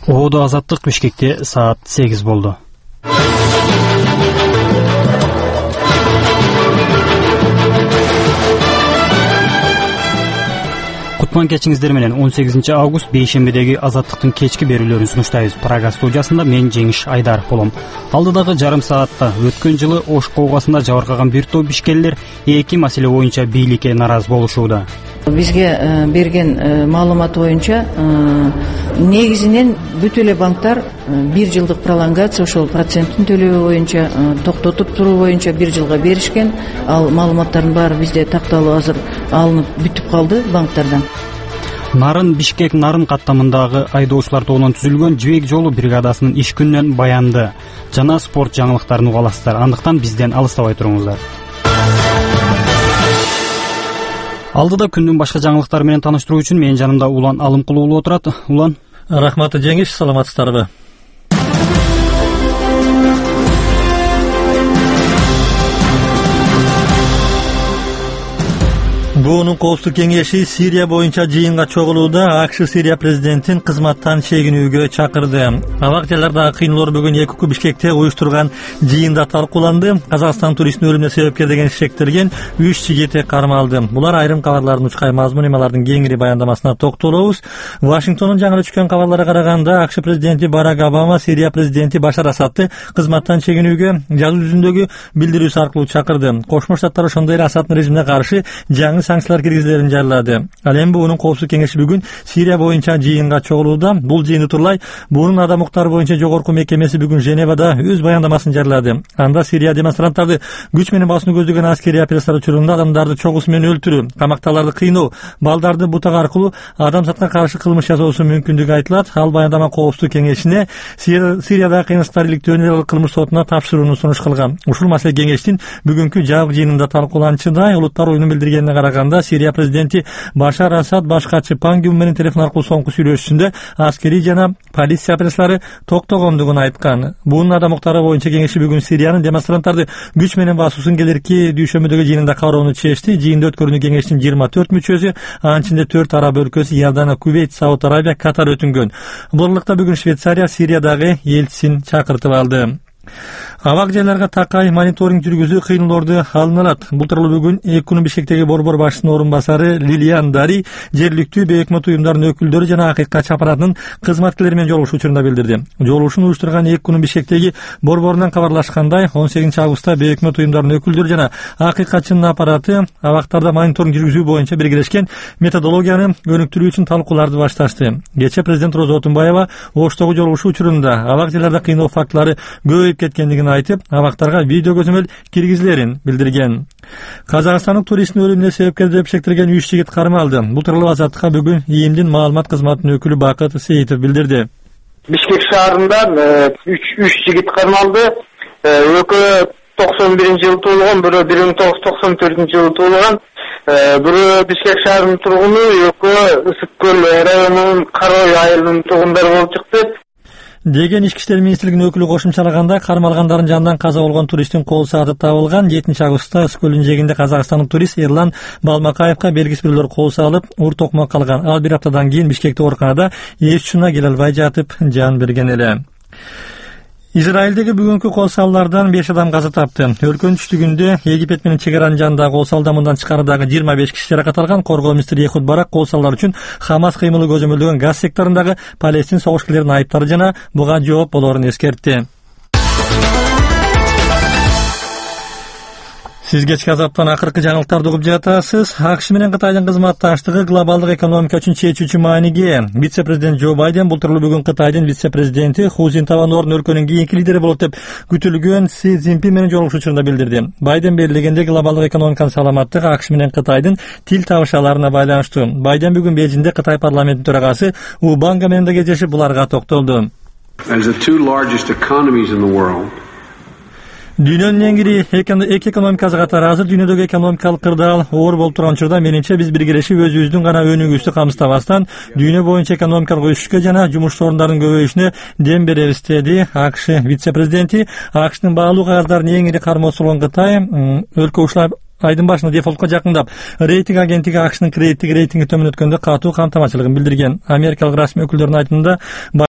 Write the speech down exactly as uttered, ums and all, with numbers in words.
Ободо Азаттык, Бишкекте саат сегиз болду. Кутман кечиңиздер менен он сегизинчи август бейшембедеги Азаттыктын кечки берүүлөрүн сунуштайбыз. Прага студиясында мен Жеңиш Айдаров болом. Алдыдагы жарым саатта өткөн жылы Ош коогасында жабыркаган бир топ ишкерлер эки маселе боюнча бийликке наразы болушууда. Бизге берген маалымат боюнча негизинен бүт эле банктар бир жылдык пролонгация, ошол проценттин төлөө боюнча токтотуп туруу боюнча бир жылга беришкен. Ал маалыматтардын баары бизде такталып азыр алынып бүтүп калды банктардан. Нарын Бишкек Нарын каттамындагы айдоочулар тобунан түзүлгөн Жибек жолу бригадасынын иш күнүнөн баянды жана спорт жаңылыктарын уга аласыздар. Андыктан бизден алыстабай туруңуздар. Алдыда күндүн башка жаңылыктары менен тааныштыруу үчүн менин жанымда Улан Алымкул уулу отурат. Улан. Рахмат Жеңиш, саламатсыздарбы? Буунун коопсуздук кеңеши Сирия боюнча жыйынга чогулууда АКШ Сирия президентин кызматтан чегинүүгө чакырды. Абак жайлардагы кыйноолор бүгүн эки күн Бишкекте уюштурган жыйында талкууланды. Казакстан туристтин өлүмүнө себепкер деген шектелген үч жигит кармалды. Булар айрым кабарлардын учкай мазмун эмалардын кеңири баяндамасына токтолобуз. Вашингтондун жаңы түшкөн кабарларга караганда АКШ президенти Барак Обама Сирия президенти Башар Асадты кызматтан чегинүүгө жазуу жүзүндөгү билдирүүсү аркылуу чакырды. Кошмо Штаттар ошондой эле Асадтын режимине каршы жаңы санкциялар киргизилерин жарыялады. Ал эми буунун коопсуздук кеңеши бүгүн Сирия боюнча жыйынга чогулууда. Бул жыйын утурлай буунун адам укуктары боюнча жогорку мекемеси бүгүн Женевада өз баяндамасын жарыялады. Анда Сирия демонстранттарды күч менен басууну көздөгөн аскерий операциялар учурунда адамдарды чогуу менен өлтүрүү, камакталарды кыйноо, балдарды бутак аркылуу адамзатка каршы кылмыш жасоосу мүмкүндүгү айтылат. Ал баяндама коопсуздук кеңешине Сириядагы кыйынчылыктар иликтөө өнөр кылмыш сотуна тапшырууну сунуш кылган. Ушул маселе кеңештин бүгүнкү жабык жыйынында талкууланчыдай. Улуттар оюнун билдиргенине караганда Сирия президенти Башар Асад баш катчы Пан Ги Мун менен телефон аркылуу соңку сүйлөшүүсүндө аскерий жана полиция операциялары токтогондугун айткан. Буунун адам укуктары боюнча кеңеши бүгүн Сириянын демонстранттарды күч менен басуусун келерки дүйшөмбүдөгү жыйынында кароону чечти. Жыйында өткөрүүнү кеңештин жыйырма төрт мүчөсү, анын ичинде төрт араб өлкөсү, Иордания, Кувейт, Сауд Арабия, Катар өтүнгөн. Бурлукта бүгүн Швейцария Сириядагы элчисин чакыртып алды. Абак жайларга такай мониторинг жүргүзүү кыйноолорду алынат. Бул тууралуу бүгүн эки күн Бишкектеги борбор башчысынын орун басары Лилиан Дари жергиликтүү бейөкмөт уюмдардын өкүлдөрү жана Акыйкат аппаратынын кызматкерлери менен жолугушуу учурунда билдирди. Жолугушууну уюштурган эки күн Бишкектеги борборунан кабарлашкандай, он сегизинчи августта бейөкмөт уюмдардын өкүлдөрү жана Акыйкатчынын аппараты абактарда мониторинг жүргүзүү боюнча биргелешкен методологияны өнүктүрүү үчүн талкууларды башташты. Кечээ президент Роза Отунбаева Оштогу жолугушуу учурунда абак жайларда кыйноо фактылары көбөйүп кеткендигин айтып, абактарга видео көзөмөл киргизилерин билдирген. Казакстандык туристтин өлүмүнө себепкер деп шектелген үч жигит кармалды. Бул тууралуу Азаттыкка бүгүн ИИМдин маалымат кызматынын өкүлү Бакыт Сейитов билдирди. Бишкек шаарында үч жигит кармалды. Экөө токсон биринчи жылы туулган, бирөө бир миң тогуз жүз токсон төртүнчү жылы туулган. Бирөө Бишкек шаарынын тургуну, экөө Ысык көл районунун Карой айылынын тургундары болуп чыкты деген Ички иштер министрлигинин өкүлү кошумчалаганда, кармалгандардын жанынан каза болгон туристтин кол сааты табылган. жетинчи августта Ысык көлүнүн жээгинде казакстандык турист Эрлан Балмакаевка белгисиз бирөөлөр кол салып, оор токмок калган. Ал бир аптадан кийин Бишкекте ооруканада эч учуна келе албай жатып жан берген эле. Израилдеги бүгүнкү кол салуулардан беш адам каза тапты. Өлкөнүн түштүгүндө Египет менен чек аранын жанындагы кол салда мындан тышкарыдагы жыйырма беш киши жаракат алган. Коргоо министри Эхуд Барак кол салуулар үчүн Хамас кыймылы көзөмөлдөгөн Газ секторундагы Палестин согушкерлеринин айыптары жана буга жооп болоорун эскертти. Сиз кечки Азаттан акыркы жаңылыктарды угуп жатасыз. АКШ менен Кытайдын кызматташтыгы глобалдык экономика үчүн чечүүчү мааниге. Вице-президент Джо Байден бул тууралуу бүгүн Кытайдын вице-президенти Ху Цзинтаоның өлкөнүн кийинки лидери болот деп күтүлгөн Си Цзиньпин менен жолугушуу учурунда билдирди. Байден белгилегенде глобалдык экономиканын саламаттыгы АКШ менен Кытайдын тил табышаларына байланыштуу. Байден бүгүн Бейжиңде Кытай парламентинин төрагасы У Банга менен да кездешип буларга токтолду. Дүйнөнүн эң ири эки экономикасы катары азыр дүйнөдөгү экономикалык кырдаал оор болуп турган учурда менимче биз биргелешип өзүбүздүн гана өнүгүүбүздү камсыздабастан дүйнө боюнча экономикалык өсүшкө жана жумуш орундардын көбөйүшүнө дем беребиз деди АКШ вице-президенти. АКШтын баалуу кагаздардын эң ири кармоосу болгон Кытай өлкө ушул айдын башында дефолтко жакындап, рейтинг агенттиги АКШнын кредиттик рейтинги төмөн өткөндө катуу камтамачылыгын билдирген. Америкалык расмий өкүлдөрдүн айтымында